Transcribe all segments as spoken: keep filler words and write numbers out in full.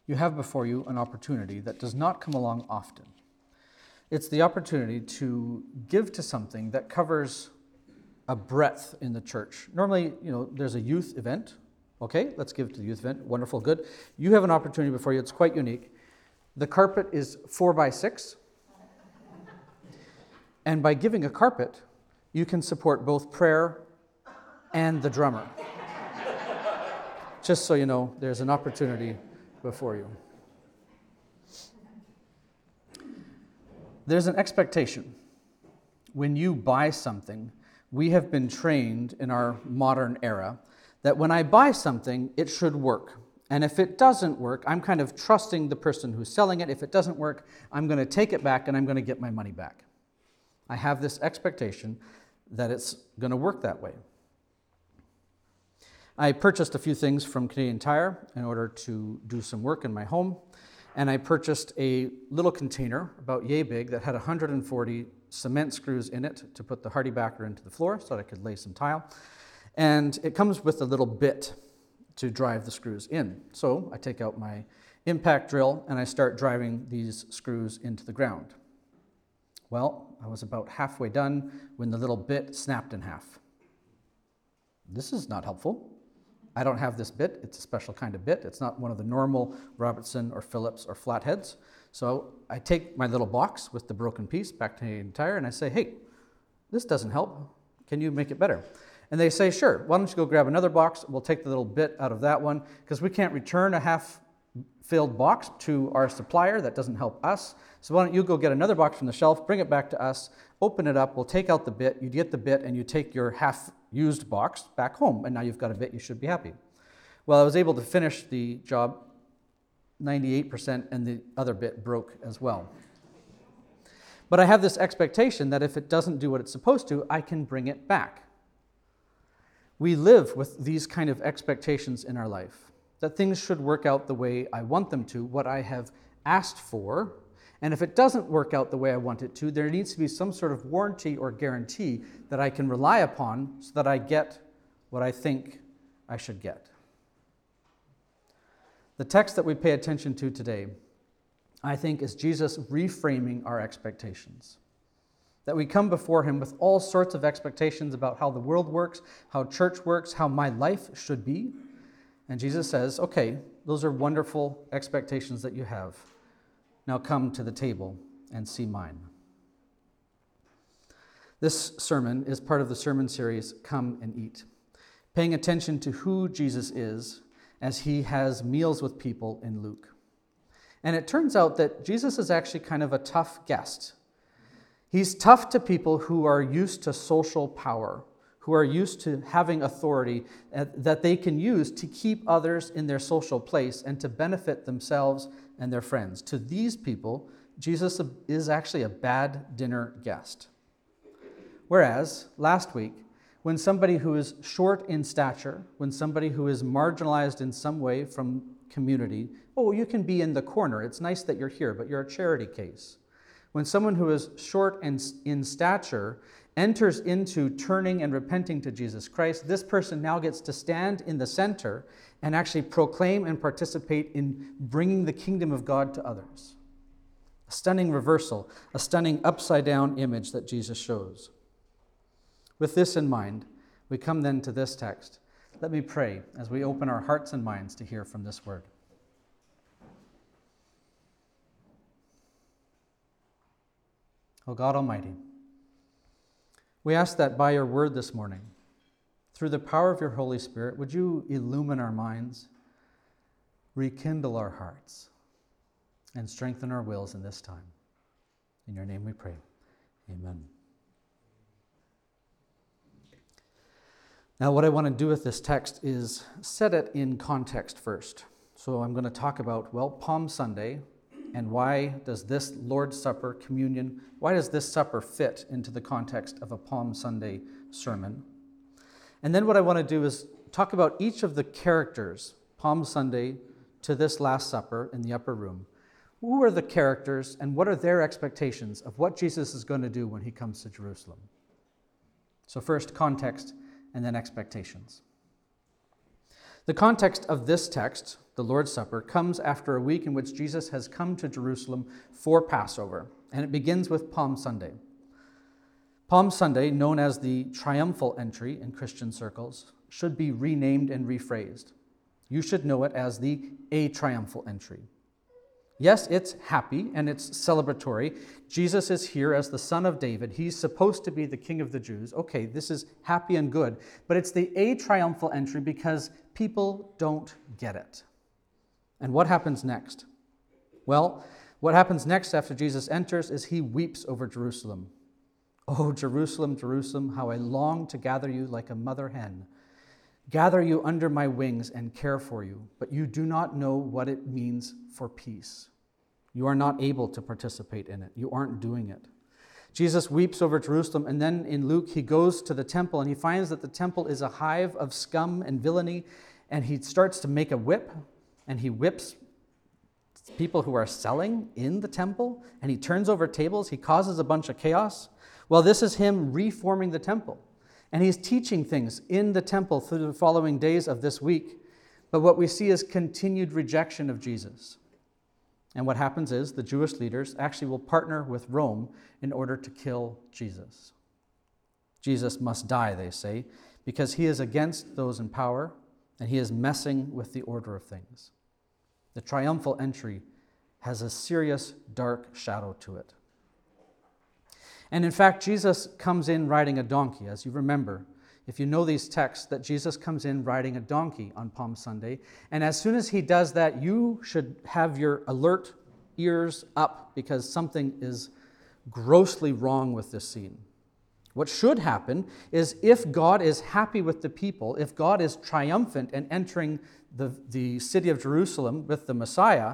you have before you an opportunity that does not come along often. It's the opportunity to give to something that covers a breadth in the church. Normally, you know, there's a youth event. Okay, let's give to the youth event. Wonderful, good. You have an opportunity before you. It's quite unique. The carpet is four by six. And by giving a carpet, you can support both prayer and the drummer. Just so you know, there's an opportunity before you. There's an expectation. When you buy something, we have been trained in our modern era that when I buy something, it should work. And if it doesn't work, I'm kind of trusting the person who's selling it. If it doesn't work, I'm going to take it back and I'm going to get my money back. I have this expectation that it's going to work that way. I purchased a few things from Canadian Tire in order to do some work in my home, and I purchased a little container about yay big that had one hundred forty cement screws in it to put the hardy backer into the floor so that I could lay some tile. And it comes with a little bit to drive the screws in. So I take out my impact drill and I start driving these screws into the ground. Well, I was about halfway done when the little bit snapped in half. This is not helpful. I don't have this bit. It's a special kind of bit. It's not one of the normal Robertson or Phillips or flatheads. So I take my little box with the broken piece back to Canadian Tire and I say, hey, this doesn't help. Can you make it better? And they say, sure, why don't you go grab another box? We'll take the little bit out of that one because we can't return a half-filled box to our supplier. That doesn't help us. So why don't you go get another box from the shelf, bring it back to us, open it up, we'll take out the bit, you get the bit, and you take your half-used box back home, and now you've got a bit, you should be happy. Well, I was able to finish the job ninety-eight percent, and the other bit broke as well. But I have this expectation that if it doesn't do what it's supposed to, I can bring it back. We live with these kind of expectations in our life, that things should work out the way I want them to, what I have asked for, and if it doesn't work out the way I want it to, there needs to be some sort of warranty or guarantee that I can rely upon so that I get what I think I should get. The text that we pay attention to today, I think, is Jesus reframing our expectations. That we come before him with all sorts of expectations about how the world works, how church works, how my life should be. And Jesus says, okay, those are wonderful expectations that you have. Now come to the table and see mine. This sermon is part of the sermon series, Come and Eat, paying attention to who Jesus is as he has meals with people in Luke. And it turns out that Jesus is actually kind of a tough guest. He's tough to people who are used to social power, who are used to having authority that they can use to keep others in their social place and to benefit themselves and their friends. To these people, Jesus is actually a bad dinner guest. Whereas, last week, when somebody who is short in stature, when somebody who is marginalized in some way from community, oh, you can be in the corner. It's nice that you're here, but you're a charity case. When someone who is short in, in stature enters into turning and repenting to Jesus Christ, this person now gets to stand in the center and actually proclaim and participate in bringing the kingdom of God to others. A stunning reversal, a stunning upside-down image that Jesus shows. With this in mind, we come then to this text. Let me pray as we open our hearts and minds to hear from this word. O God Almighty, we ask that by your word this morning, through the power of your Holy Spirit, would you illumine our minds, rekindle our hearts, and strengthen our wills in this time. In your name we pray. Amen. Now, what I want to do with this text is set it in context first. So I'm going to talk about, well, Palm Sunday, and why does this Lord's Supper, communion, why does this supper fit into the context of a Palm Sunday sermon? And then what I want to do is talk about each of the characters, Palm Sunday to this Last Supper in the upper room. Who are the characters and what are their expectations of what Jesus is going to do when he comes to Jerusalem? So first, context, and then expectations. The context of this text the Lord's Supper, comes after a week in which Jesus has come to Jerusalem for Passover, and it begins with Palm Sunday. Palm Sunday, known as the triumphal entry in Christian circles, should be renamed and rephrased. You should know it as the atriumphal entry. Yes, it's happy and it's celebratory. Jesus is here as the Son of David. He's supposed to be the King of the Jews. Okay, this is happy and good, but it's the atriumphal entry because people don't get it. And what happens next? Well, what happens next after Jesus enters is he weeps over Jerusalem. Oh, Jerusalem, Jerusalem, how I long to gather you like a mother hen. Gather you under my wings and care for you, but you do not know what it means for peace. You are not able to participate in it. You aren't doing it. Jesus weeps over Jerusalem, and then in Luke, he goes to the temple, and he finds that the temple is a hive of scum and villainy, and he starts to make a whip, and he whips people who are selling in the temple, and he turns over tables. He causes a bunch of chaos. Well, this is him reforming the temple. And he's teaching things in the temple through the following days of this week. But what we see is continued rejection of Jesus. And what happens is the Jewish leaders actually will partner with Rome in order to kill Jesus. Jesus must die, they say, because he is against those in power and he is messing with the order of things. The triumphal entry has a serious dark shadow to it. And in fact, Jesus comes in riding a donkey, as you remember. If you know these texts, that Jesus comes in riding a donkey on Palm Sunday. And as soon as he does that, you should have your alert ears up because something is grossly wrong with this scene. What should happen is if God is happy with the people, if God is triumphant and entering the, the city of Jerusalem with the Messiah,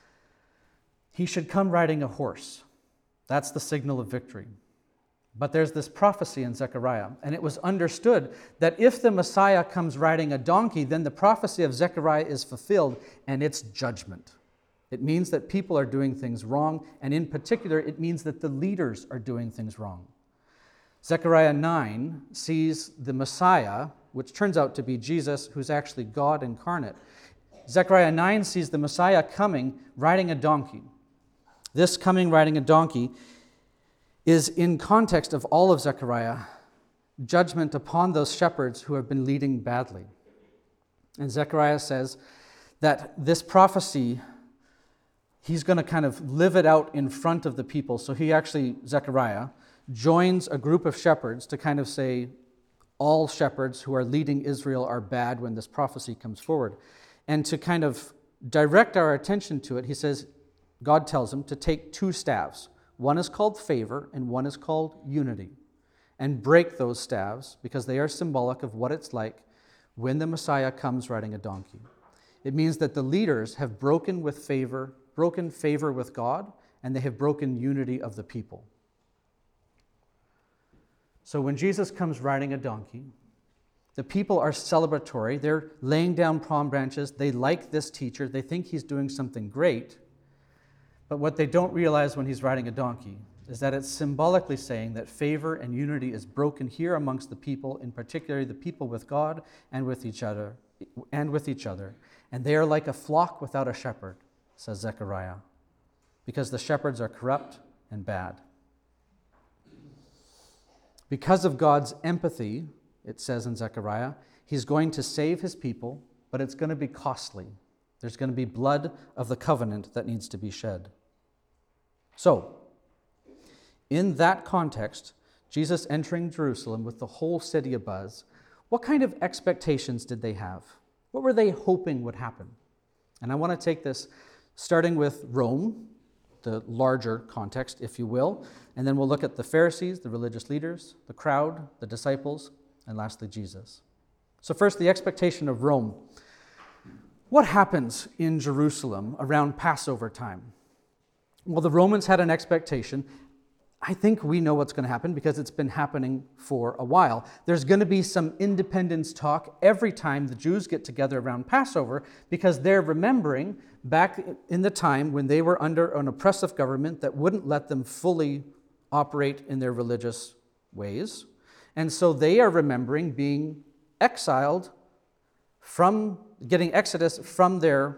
he should come riding a horse. That's the signal of victory. But there's this prophecy in Zechariah, and it was understood that if the Messiah comes riding a donkey, then the prophecy of Zechariah is fulfilled, and it's judgment. It means that people are doing things wrong, and in particular, it means that the leaders are doing things wrong. Zechariah nine sees the Messiah, which turns out to be Jesus, who's actually God incarnate. Zechariah nine sees the Messiah coming riding a donkey. This coming riding a donkey is in context of all of Zechariah, judgment upon those shepherds who have been leading badly. And Zechariah says that this prophecy, he's going to kind of live it out in front of the people. So he actually, Zechariah, joins a group of shepherds to kind of say all shepherds who are leading Israel are bad when this prophecy comes forward. And to kind of direct our attention to it, he says, God tells him to take two staves. One is called favor and one is called unity. And break those staves because they are symbolic of what it's like when the Messiah comes riding a donkey. It means that the leaders have broken with favor, broken favor with God, and they have broken unity of the people. So when Jesus comes riding a donkey, the people are celebratory. They're laying down palm branches. They like this teacher. They think he's doing something great. But what they don't realize when he's riding a donkey is that it's symbolically saying that favor and unity is broken here amongst the people, in particular the people with God and with each other, and with each other. And they are like a flock without a shepherd, says Zechariah, because the shepherds are corrupt and bad. Because of God's empathy, it says in Zechariah, he's going to save his people, but it's going to be costly. There's going to be blood of the covenant that needs to be shed. So, in that context, Jesus entering Jerusalem with the whole city abuzz, what kind of expectations did they have? What were they hoping would happen? And I want to take this starting with Rome, the larger context, if you will, and then we'll look at the Pharisees, the religious leaders, the crowd, the disciples, and lastly, Jesus. So first, the expectation of Rome. What happens in Jerusalem around Passover time? Well, the Romans had an expectation. I think we know what's going to happen because it's been happening for a while. There's going to be some independence talk every time the Jews get together around Passover because they're remembering back in the time when they were under an oppressive government that wouldn't let them fully operate in their religious ways. And so they are remembering being exiled from, getting exodus from their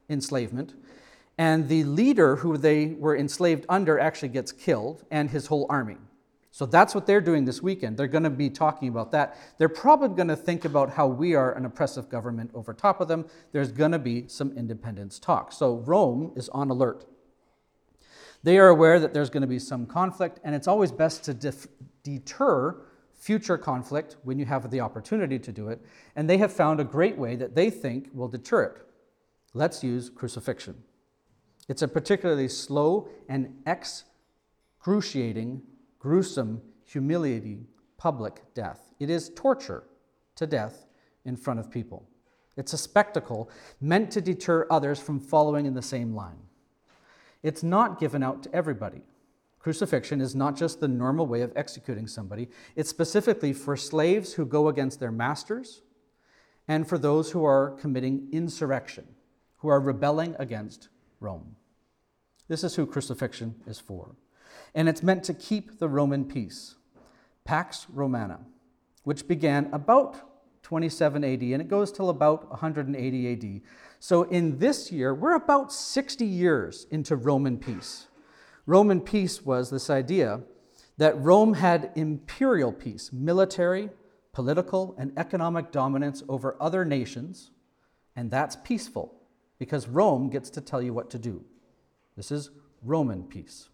enslavement, and the leader who they were enslaved under actually gets killed, and his whole army. So that's what they're doing this weekend. They're going to be talking about that. They're probably going to think about how we are an oppressive government over top of them. There's going to be some independence talk. So Rome is on alert. They are aware that there's going to be some conflict, and it's always best to def- deter future conflict when you have the opportunity to do it. And they have found a great way that they think will deter it. Let's use crucifixion. It's a particularly slow and excruciating, gruesome, humiliating public death. It is torture to death in front of people. It's a spectacle meant to deter others from following in the same line. It's not given out to everybody. Crucifixion is not just the normal way of executing somebody. It's specifically for slaves who go against their masters and for those who are committing insurrection, who are rebelling against Rome. This is who crucifixion is for. And it's meant to keep the Roman peace, Pax Romana, which began about twenty-seven A D, and it goes till about one hundred eighty A D. So in this year, we're about sixty years into Roman peace. Roman peace was this idea that Rome had imperial peace, military, political, and economic dominance over other nations, and that's peaceful because Rome gets to tell you what to do. This is Roman peace.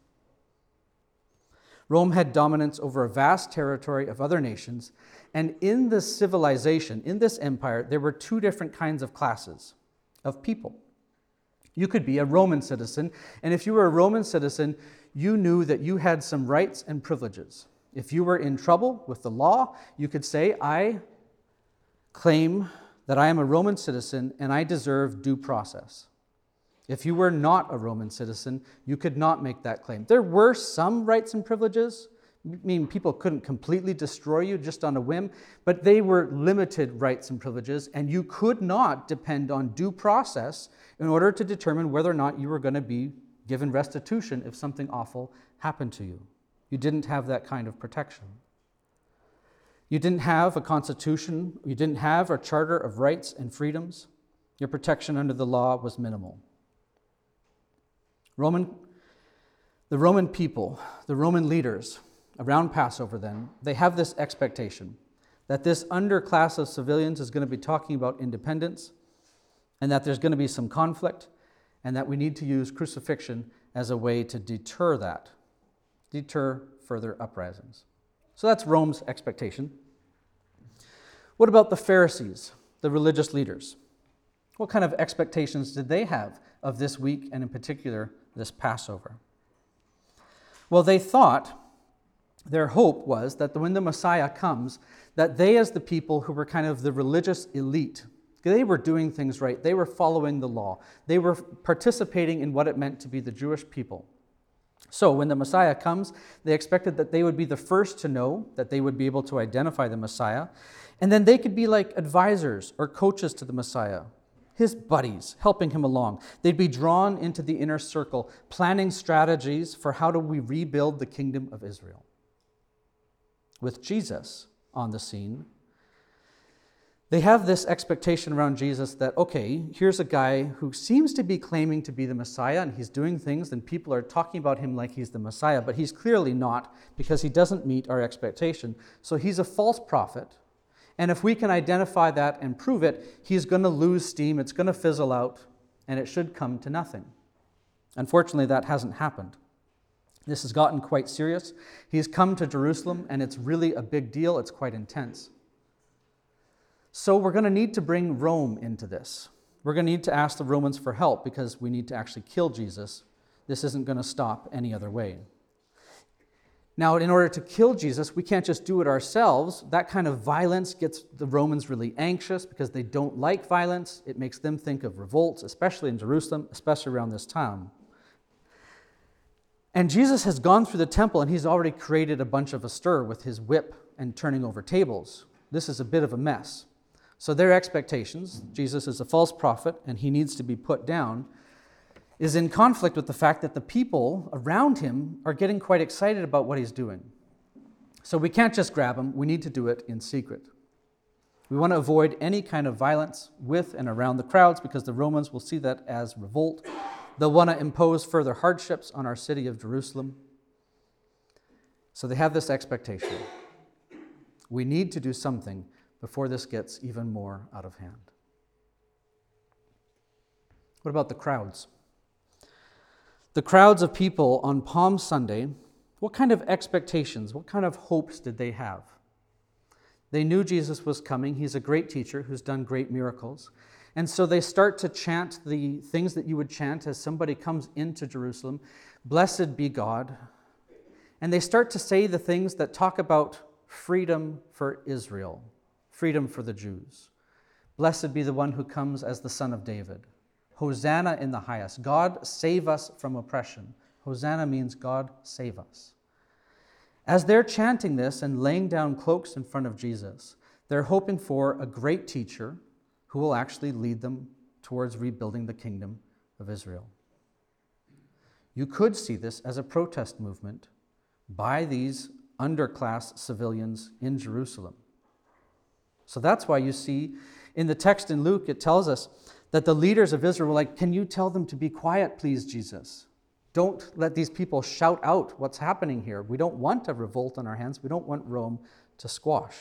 Rome had dominance over a vast territory of other nations, and in this civilization, in this empire, there were two different kinds of classes of people. You could be a Roman citizen, and if you were a Roman citizen, you knew that you had some rights and privileges. If you were in trouble with the law, you could say, I claim that I am a Roman citizen and I deserve due process. If you were not a Roman citizen, you could not make that claim. There were some rights and privileges. I mean, people couldn't completely destroy you just on a whim, but they were limited rights and privileges, and you could not depend on due process in order to determine whether or not you were going to be given restitution if something awful happened to you. You didn't have that kind of protection. You didn't have a constitution. You didn't have a charter of rights and freedoms. Your protection under the law was minimal. Roman, the Roman people, the Roman leaders around Passover then, they have this expectation that this underclass of civilians is going to be talking about independence and that there's going to be some conflict and that we need to use crucifixion as a way to deter that, deter further uprisings. So that's Rome's expectation. What about the Pharisees, the religious leaders? What kind of expectations did they have of this week and in particular this Passover? Well, they thought, their hope was that when the Messiah comes, that they as the people who were kind of the religious elite, they were doing things right. They were following the law. They were participating in what it meant to be the Jewish people. So when the Messiah comes, they expected that they would be the first to know, that they would be able to identify the Messiah, and then they could be like advisors or coaches to the Messiah, his buddies, helping him along. They'd be drawn into the inner circle, planning strategies for how do we rebuild the kingdom of Israel. With Jesus on the scene, they have this expectation around Jesus that, okay, here's a guy who seems to be claiming to be the Messiah, and he's doing things, and people are talking about him like he's the Messiah, but he's clearly not because he doesn't meet our expectation. So he's a false prophet. And if we can identify that and prove it, he's going to lose steam, it's going to fizzle out, and it should come to nothing. Unfortunately, that hasn't happened. This has gotten quite serious. He's come to Jerusalem, and it's really a big deal. It's quite intense. So we're going to need to bring Rome into this. We're going to need to ask the Romans for help because we need to actually kill Jesus. This isn't going to stop any other way. Now, in order to kill Jesus, we can't just do it ourselves. That kind of violence gets the Romans really anxious because they don't like violence. It makes them think of revolts, especially in Jerusalem, especially around this time. And Jesus has gone through the temple and he's already created a bunch of a stir with his whip and turning over tables. This is a bit of a mess. So their expectations, Jesus is a false prophet and he needs to be put down, is in conflict with the fact that the people around him are getting quite excited about what he's doing. So we can't just grab him, we need to do it in secret. We want to avoid any kind of violence with and around the crowds because the Romans will see that as revolt. They'll want to impose further hardships on our city of Jerusalem. So they have this expectation. We need to do something before this gets even more out of hand. What about the crowds? The crowds of people on Palm Sunday, what kind of expectations, what kind of hopes did they have? They knew Jesus was coming. He's a great teacher who's done great miracles. And so they start to chant the things that you would chant as somebody comes into Jerusalem. Blessed be God. And they start to say the things that talk about freedom for Israel, freedom for the Jews. Blessed be the one who comes as the Son of David. Hosanna in the highest. God save us from oppression. Hosanna means God save us. As they're chanting this and laying down cloaks in front of Jesus, they're hoping for a great teacher who will actually lead them towards rebuilding the kingdom of Israel. You could see this as a protest movement by these underclass civilians in Jerusalem. So that's why you see in the text in Luke, it tells us that the leaders of Israel were like, can you tell them to be quiet, please, Jesus? Don't let these people shout out what's happening here. We don't want a revolt on our hands. We don't want Rome to squash.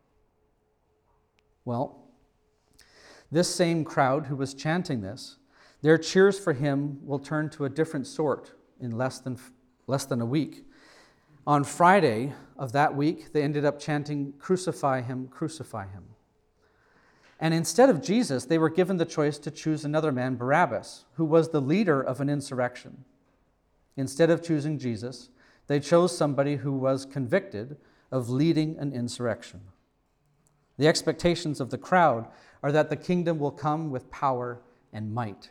Well, this same crowd who was chanting this, their cheers for him will turn to a different sort in less than, less than a week. On Friday of that week, they ended up chanting, "Crucify him, crucify him." And instead of Jesus, they were given the choice to choose another man, Barabbas, who was the leader of an insurrection. Instead of choosing Jesus, they chose somebody who was convicted of leading an insurrection. The expectations of the crowd are that the kingdom will come with power and might.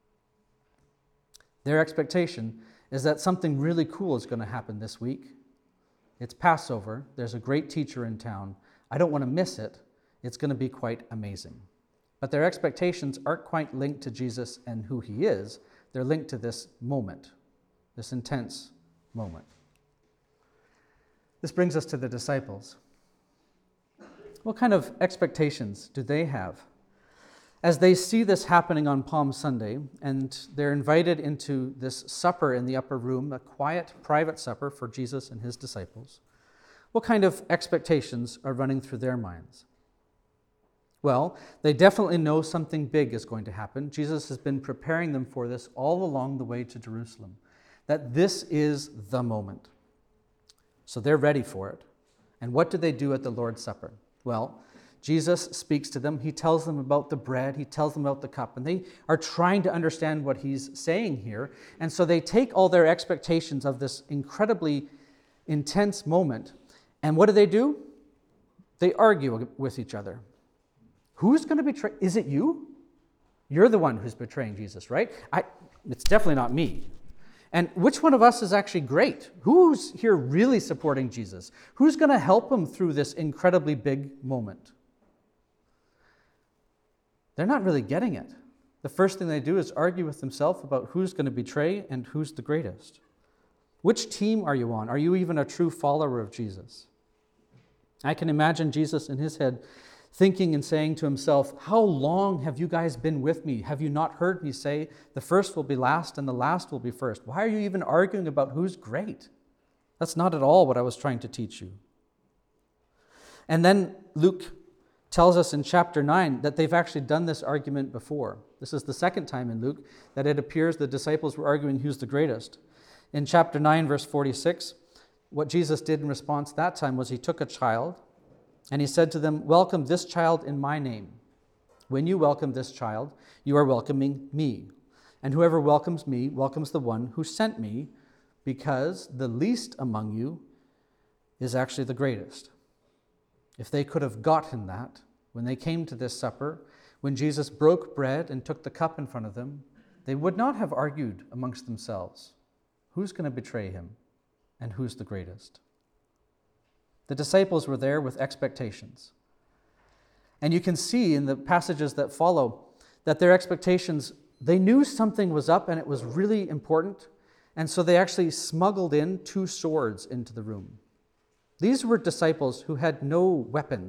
Their expectation is that something really cool is going to happen this week. It's Passover. There's a great teacher in town. I don't want to miss it. It's going to be quite amazing. But their expectations aren't quite linked to Jesus and who he is. They're linked to this moment, this intense moment. This brings us to the disciples. What kind of expectations do they have? As they see this happening on Palm Sunday, and they're invited into this supper in the upper room, a quiet, private supper for Jesus and his disciples, what kind of expectations are running through their minds? Well, they definitely know something big is going to happen. Jesus has been preparing them for this all along the way to Jerusalem, that this is the moment. So they're ready for it. And what do they do at the Lord's Supper? Well, Jesus speaks to them. He tells them about the bread. He tells them about the cup. And they are trying to understand what he's saying here. And so they take all their expectations of this incredibly intense moment. And what do they do? They argue with each other. Who's going to betray? Is it you? You're the one who's betraying Jesus, right? I, it's definitely not me. And which one of us is actually great? Who's here really supporting Jesus? Who's going to help him through this incredibly big moment? They're not really getting it. The first thing they do is argue with themselves about who's going to betray and who's the greatest. Which team are you on? Are you even a true follower of Jesus? I can imagine Jesus in his head thinking and saying to himself, how long have you guys been with me? Have you not heard me say the first will be last and the last will be first? Why are you even arguing about who's great? That's not at all what I was trying to teach you. And then Luke tells us in chapter nine that they've actually done this argument before. This is the second time in Luke that it appears the disciples were arguing who's the greatest. In chapter nine, verse forty-six, what Jesus did in response that time was he took a child and he said to them, welcome this child in my name. When you welcome this child, you are welcoming me. And whoever welcomes me welcomes the one who sent me, because the least among you is actually the greatest. If they could have gotten that when they came to this supper, when Jesus broke bread and took the cup in front of them, they would not have argued amongst themselves. Who's going to betray him and who's the greatest? The disciples were there with expectations. And you can see in the passages that follow that their expectations, they knew something was up and it was really important. And so they actually smuggled in two swords into the room. These were disciples who had no weapons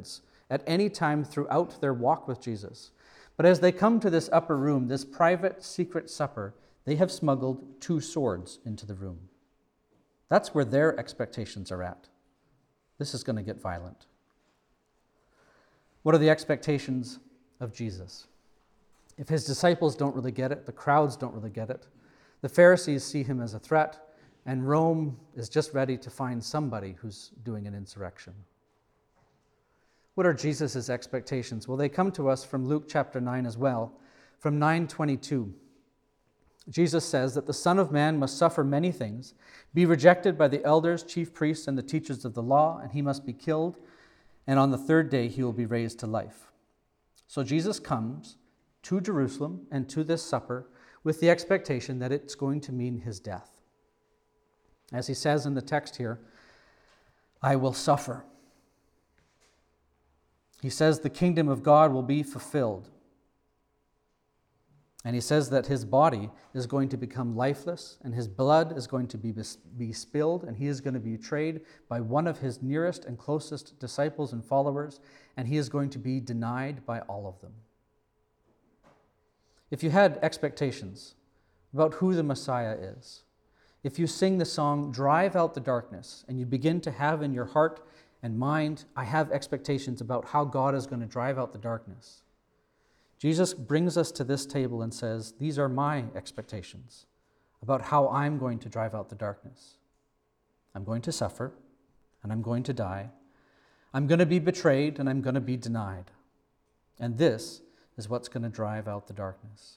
at any time throughout their walk with Jesus. But as they come to this upper room, this private secret supper, they have smuggled two swords into the room. That's where their expectations are at. This is going to get violent. What are the expectations of Jesus? If his disciples don't really get it, the crowds don't really get it, the Pharisees see him as a threat, and Rome is just ready to find somebody who's doing an insurrection. What are Jesus' expectations? Well, they come to us from Luke chapter nine as well, from nine twenty-two. Jesus says that the Son of Man must suffer many things, be rejected by the elders, chief priests, and the teachers of the law, and he must be killed, and on the third day he will be raised to life. So Jesus comes to Jerusalem and to this supper with the expectation that it's going to mean his death. As he says in the text here, I will suffer. He says the kingdom of God will be fulfilled. And he says that his body is going to become lifeless, and his blood is going to be, be spilled, and he is going to be betrayed by one of his nearest and closest disciples and followers, and he is going to be denied by all of them. If you had expectations about who the Messiah is, if you sing the song, Drive Out the Darkness, and you begin to have in your heart and mind, I have expectations about how God is going to drive out the darkness, Jesus brings us to this table and says, these are my expectations about how I'm going to drive out the darkness. I'm going to suffer, and I'm going to die. I'm going to be betrayed, and I'm going to be denied. And this is what's going to drive out the darkness.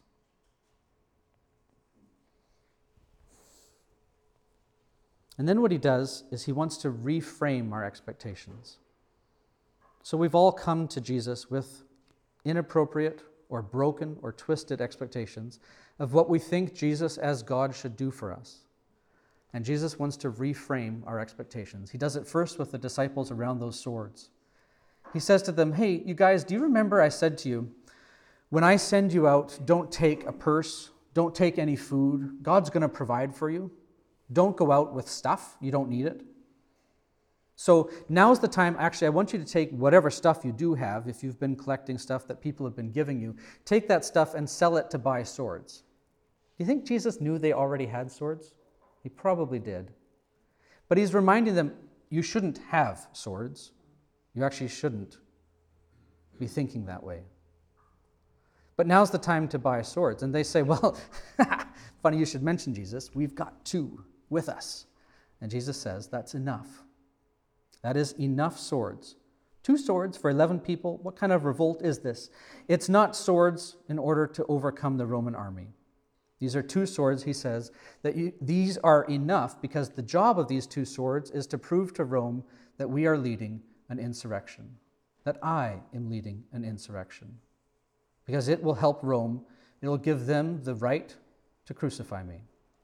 And then what he does is he wants to reframe our expectations. So we've all come to Jesus with inappropriate or broken or twisted expectations of what we think Jesus as God should do for us. And Jesus wants to reframe our expectations. He does it first with the disciples around those swords. He says to them, hey, you guys, do you remember I said to you, when I send you out, don't take a purse, don't take any food. God's going to provide for you. Don't go out with stuff. You don't need it. So now's the time, actually, I want you to take whatever stuff you do have, if you've been collecting stuff that people have been giving you, take that stuff and sell it to buy swords. Do you think Jesus knew they already had swords? He probably did. But he's reminding them, you shouldn't have swords. You actually shouldn't be thinking that way. But now's the time to buy swords. And they say, well, funny you should mention Jesus. We've got two with us. And Jesus says, that's enough. That is enough swords. Two swords for eleven people. What kind of revolt is this? It's not swords in order to overcome the Roman army. These are two swords, he says, that you, these are enough because the job of these two swords is to prove to Rome that we are leading an insurrection, that I am leading an insurrection. Because it will help Rome. It will give them the right to crucify me.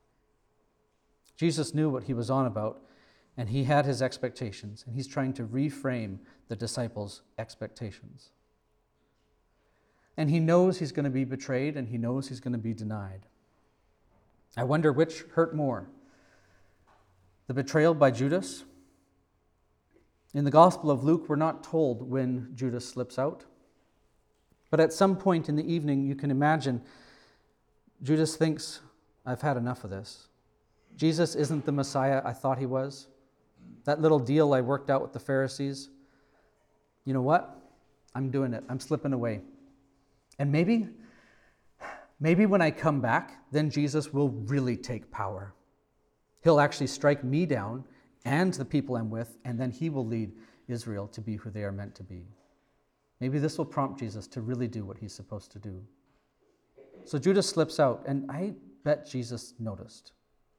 Jesus knew what he was on about, and he had his expectations, and he's trying to reframe the disciples' expectations. And he knows he's going to be betrayed, and he knows he's going to be denied. I wonder which hurt more, the betrayal by Judas. In the Gospel of Luke, we're not told when Judas slips out. But at some point in the evening, you can imagine Judas thinks, I've had enough of this. Jesus isn't the Messiah I thought he was. That little deal I worked out with the Pharisees, you know what? I'm doing it. I'm slipping away. And maybe, maybe when I come back, then Jesus will really take power. He'll actually strike me down and the people I'm with, and then he will lead Israel to be who they are meant to be. Maybe this will prompt Jesus to really do what he's supposed to do. So Judas slips out, and I bet Jesus noticed.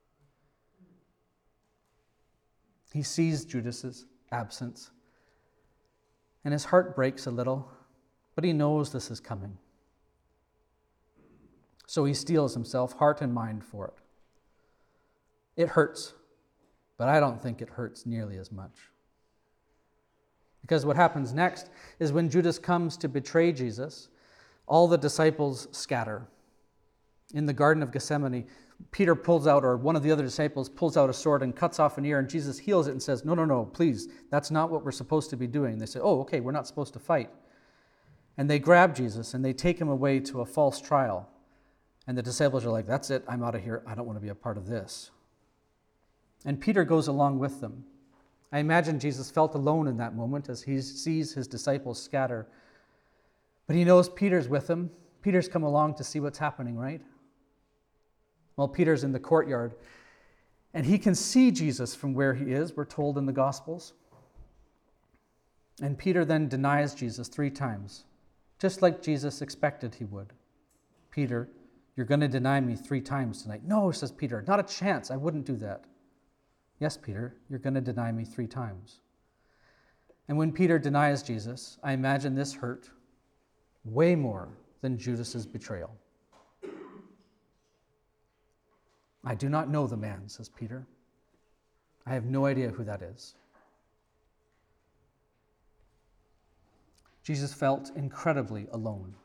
He sees Judas's absence, and his heart breaks a little, but he knows this is coming. So he steels himself, heart and mind, for it. It hurts, but I don't think it hurts nearly as much. Because what happens next is when Judas comes to betray Jesus, all the disciples scatter. In the Garden of Gethsemane, Peter pulls out, or one of the other disciples pulls out a sword and cuts off an ear, and Jesus heals it and says, no, no, no, please, that's not what we're supposed to be doing. They say, oh, okay, we're not supposed to fight. And they grab Jesus and they take him away to a false trial. And the disciples are like, that's it, I'm out of here. I don't want to be a part of this. And Peter goes along with them. I imagine Jesus felt alone in that moment as he sees his disciples scatter. But he knows Peter's with him. Peter's come along to see what's happening, right? Well, Peter's in the courtyard, and he can see Jesus from where he is, we're told in the Gospels. And Peter then denies Jesus three times, just like Jesus expected he would. Peter, you're going to deny me three times tonight. No, says Peter, not a chance. I wouldn't do that. Yes, Peter, you're going to deny me three times. And when Peter denies Jesus, I imagine this hurt way more than Judas's betrayal. I do not know the man, says Peter. I have no idea who that is. Jesus felt incredibly alone.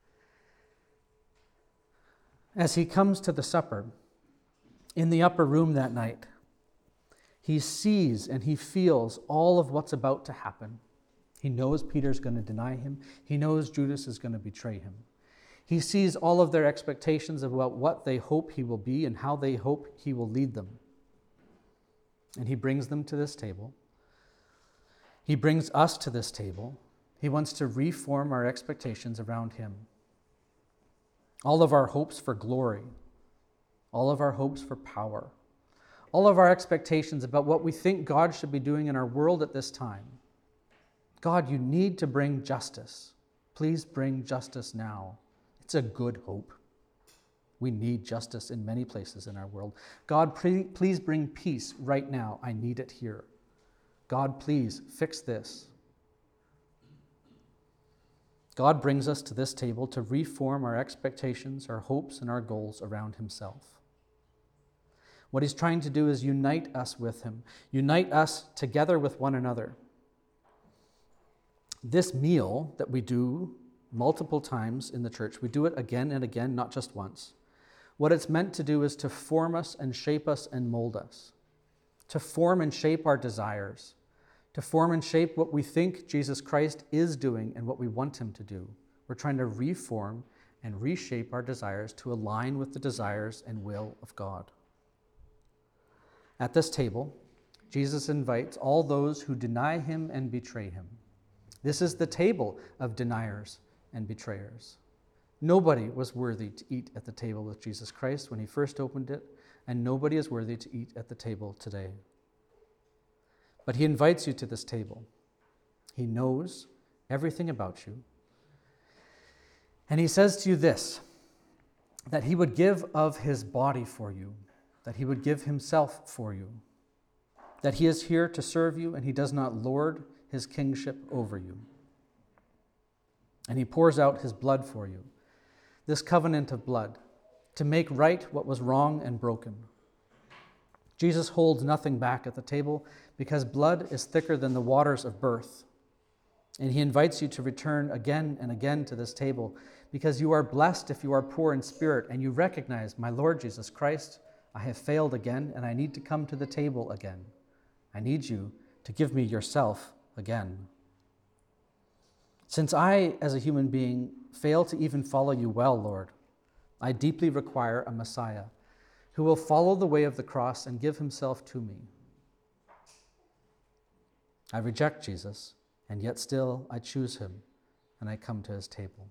As he comes to the supper, in the upper room that night, he sees and he feels all of what's about to happen. He knows Peter's going to deny him. He knows Judas is going to betray him. He sees all of their expectations about what they hope he will be and how they hope he will lead them. And he brings them to this table. He brings us to this table. He wants to reform our expectations around him. All of our hopes for glory, all of our hopes for power, all of our expectations about what we think God should be doing in our world at this time. God, you need to bring justice. Please bring justice now. It's a good hope. We need justice in many places in our world. God, please bring peace right now. I need it here. God, please fix this. God brings us to this table to reform our expectations, our hopes, and our goals around himself. What he's trying to do is unite us with him, unite us together with one another. This meal that we do multiple times in the church, we do it again and again, not just once. What it's meant to do is to form us and shape us and mold us, to form and shape our desires, to form and shape what we think Jesus Christ is doing and what we want him to do. We're trying to reform and reshape our desires to align with the desires and will of God. At this table, Jesus invites all those who deny him and betray him. This is the table of deniers and betrayers. Nobody was worthy to eat at the table with Jesus Christ when he first opened it, and nobody is worthy to eat at the table today. But he invites you to this table. He knows everything about you. And he says to you this, that he would give of his body for you, that he would give himself for you, that he is here to serve you and he does not lord his kingship over you. And he pours out his blood for you, this covenant of blood, to make right what was wrong and broken. Jesus holds nothing back at the table because blood is thicker than the waters of birth. And he invites you to return again and again to this table because you are blessed if you are poor in spirit and you recognize, my Lord Jesus Christ, I have failed again and I need to come to the table again. I need you to give me yourself again. Since I, as a human being, fail to even follow you well, Lord, I deeply require a Messiah who will follow the way of the cross and give himself to me. I reject Jesus, and yet still I choose him, and I come to his table.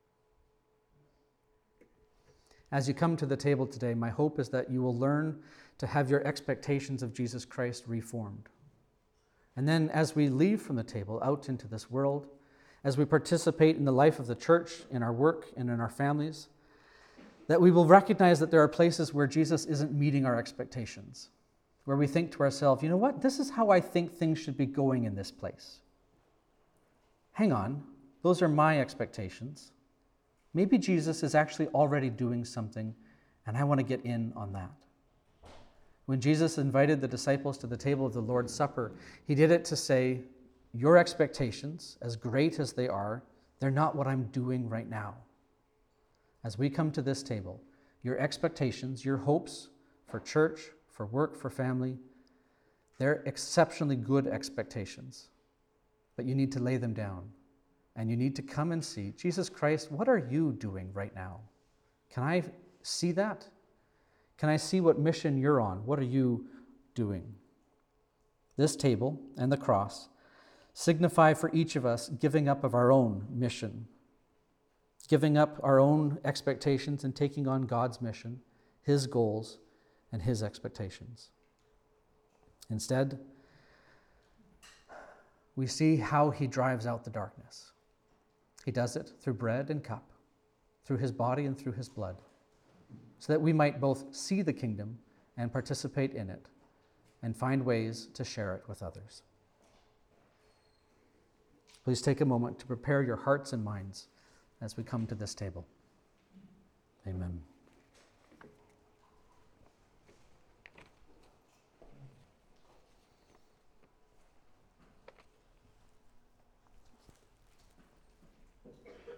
As you come to the table today, my hope is that you will learn to have your expectations of Jesus Christ reformed. And then as we leave from the table out into this world, as we participate in the life of the church, in our work, and in our families, that we will recognize that there are places where Jesus isn't meeting our expectations, where we think to ourselves, you know what, this is how I think things should be going in this place. Hang on, those are my expectations. Maybe Jesus is actually already doing something, and I want to get in on that. When Jesus invited the disciples to the table of the Lord's Supper, he did it to say, your expectations, as great as they are, they're not what I'm doing right now. As we come to this table, your expectations, your hopes for church, for work, for family, they're exceptionally good expectations. But you need to lay them down. And you need to come and see, Jesus Christ, what are you doing right now? Can I see that? Can I see what mission you're on? What are you doing? This table and the cross signify for each of us giving up of our own mission, giving up our own expectations and taking on God's mission, His goals, and His expectations. Instead, we see how He drives out the darkness. He does it through bread and cup, through His body and through His blood, so that we might both see the kingdom and participate in it and find ways to share it with others. Please take a moment to prepare your hearts and minds as we come to this table. Amen.